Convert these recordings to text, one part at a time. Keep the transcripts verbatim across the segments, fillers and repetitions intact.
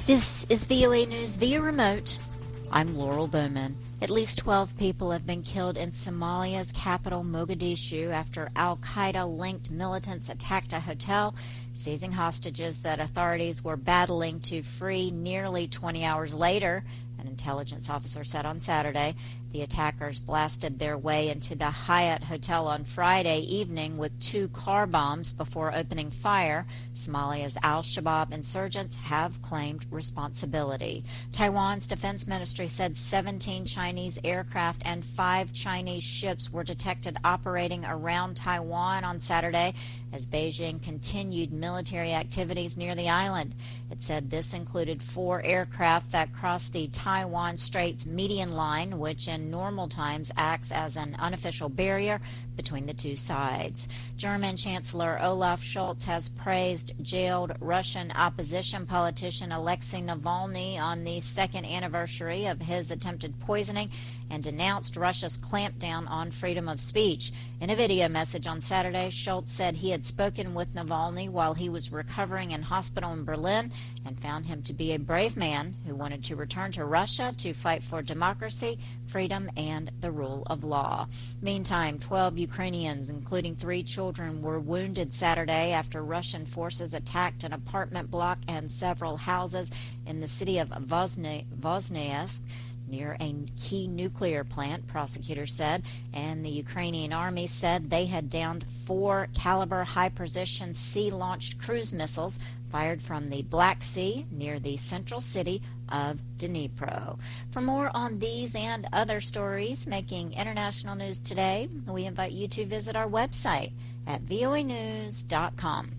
This is V O A News via remote. I'm Laurel Bowman. At least twelve people have been killed in Somalia's capital, Mogadishu, after al-Qaeda-linked militants attacked a hotel, seizing hostages that authorities were battling to free nearly twenty hours later, an intelligence officer said on Saturday. The attackers blasted their way into the Hyatt Hotel on Friday evening with two car bombs before opening fire. Somalia's al-Shabaab insurgents have claimed responsibility. Taiwan's defense ministry said seventeen Chinese aircraft and five Chinese ships were detected operating around Taiwan on Saturday as Beijing continued military activities near the island. It said this included four aircraft that crossed the Taiwan Straits median line, which in normal times acts as an unofficial barrier between the two sides. German Chancellor Olaf Scholz has praised jailed Russian opposition politician Alexei Navalny on the second anniversary of his attempted poisoning and denounced Russia's clampdown on freedom of speech. In a video message on Saturday, Scholz said he had spoken with Navalny while he was recovering in hospital in Berlin and found him to be a brave man who wanted to return to Russia to fight for democracy, freedom, and the rule of law. Meantime, twelve Ukrainians, including three children, were wounded Saturday after Russian forces attacked an apartment block and several houses in the city of Voznesensk, near a key nuclear plant, prosecutors said, and the Ukrainian army said they had downed four Caliber high-precision sea-launched cruise missiles fired from the Black Sea near the central city of Dnipro. For more on these and other stories making international news today, we invite you to visit our website at V O A news dot com.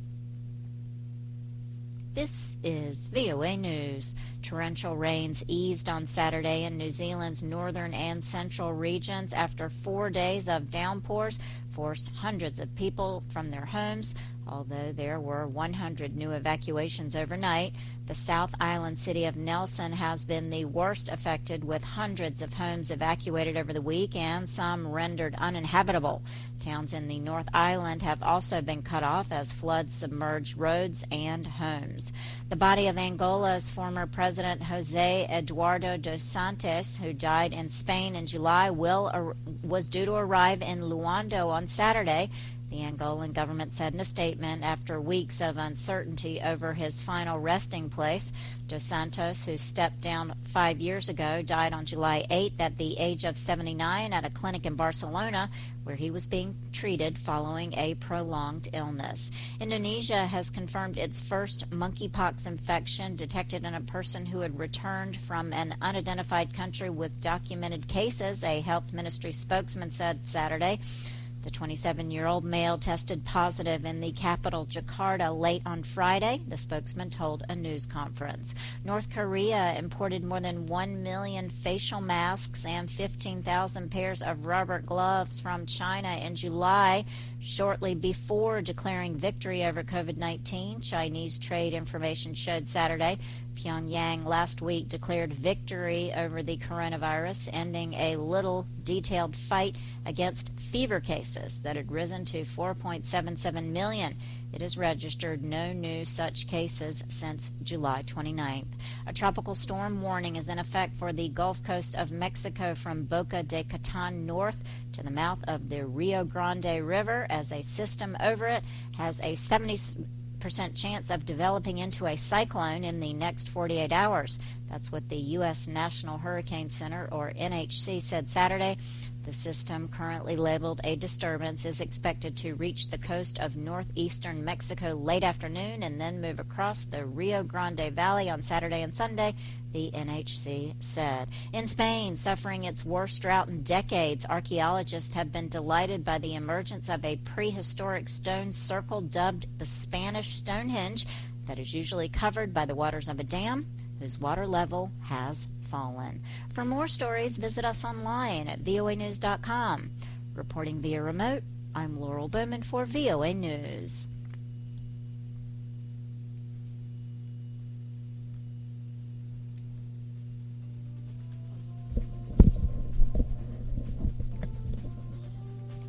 This is V O A News. Torrential rains eased on Saturday in New Zealand's northern and central regions after four days of downpours forced hundreds of people from their homes. Although there were one hundred new evacuations overnight, the South Island city of Nelson has been the worst affected, with hundreds of homes evacuated over the week and some rendered uninhabitable. Towns in the North Island have also been cut off as floods submerged roads and homes. The body of Angola's former president Jose Eduardo dos Santos, who died in Spain in July, will was due to arrive in Luando on Saturday. The Angolan government said in a statement after weeks of uncertainty over his final resting place. Dos Santos, who stepped down five years ago, died on July eighth at the age of seventy-nine at a clinic in Barcelona, where he was being treated following a prolonged illness. Indonesia has confirmed its first monkeypox infection detected in a person who had returned from an unidentified country with documented cases, a health ministry spokesman said Saturday. The twenty-seven-year-old male tested positive in the capital, Jakarta, late on Friday, the spokesman told a news conference. North Korea imported more than one million facial masks and fifteen thousand pairs of rubber gloves from China in July, shortly before declaring victory over COVID nineteen, Chinese trade information showed Saturday. Pyongyang last week declared victory over the coronavirus, ending a little detailed fight against fever cases that had risen to four point seven seven million. It has registered no new such cases since July twenty-ninth. A tropical storm warning is in effect for the Gulf Coast of Mexico from Boca de Raton north to the mouth of the Rio Grande River, as a system over it has a seventy percent chance of developing into a cyclone in the next forty-eight hours. That's what the U S National Hurricane Center, or N H C, said Saturday. The system, currently labeled a disturbance, is expected to reach the coast of northeastern Mexico late afternoon and then move across the Rio Grande Valley on Saturday and Sunday, the N H C said. In Spain, suffering its worst drought in decades, archaeologists have been delighted by the emergence of a prehistoric stone circle dubbed the Spanish Stonehenge that is usually covered by the waters of a dam whose water level has fallen. For more stories, visit us online at V O A news dot com. Reporting via remote, I'm Laurel Bowman for V O A News.